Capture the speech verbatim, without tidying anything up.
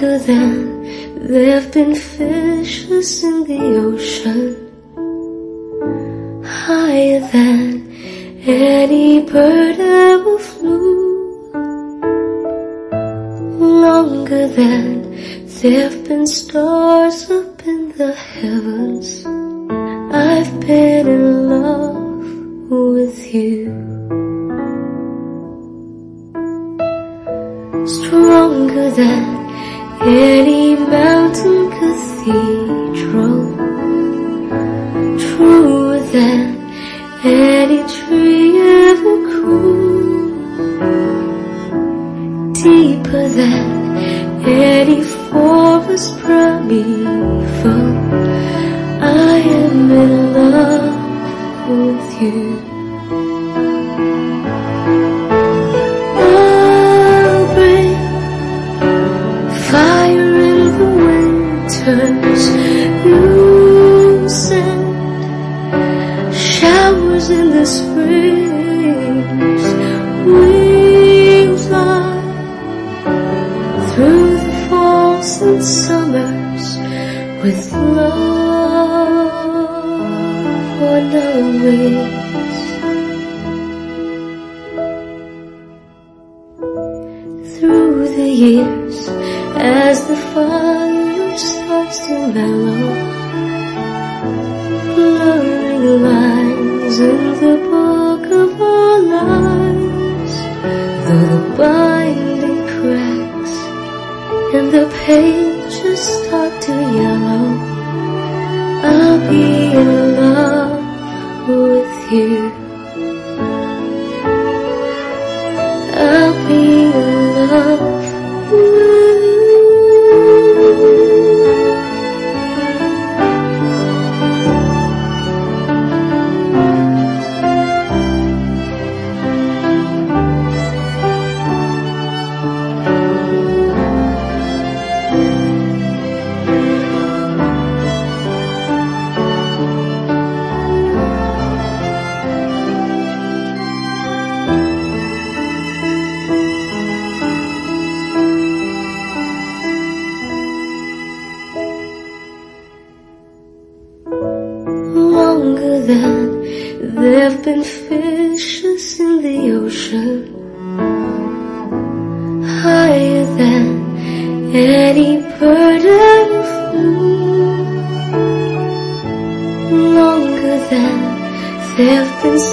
Longer than there've been fishes in the ocean, higher than any bird ever flew, longer than there've been stars up in the heavens. I've been in love with you. Stronger than any mountain cathedral, truer than any tree ever grew, deeper than any forest primeval. I am in love with you. I'll bring fire in the winters, you send showers in the springs. We'll fly through the falls and summers with love on our wings. Through the years, as the fire starts to mellow, blurring lines in the book of our lives, though the binding cracks and the pages start to yellow, I'll be in love with you. I'll be in love with you. Longer than there've been fishes in the ocean, higher than any bird ever flew, longer than there've been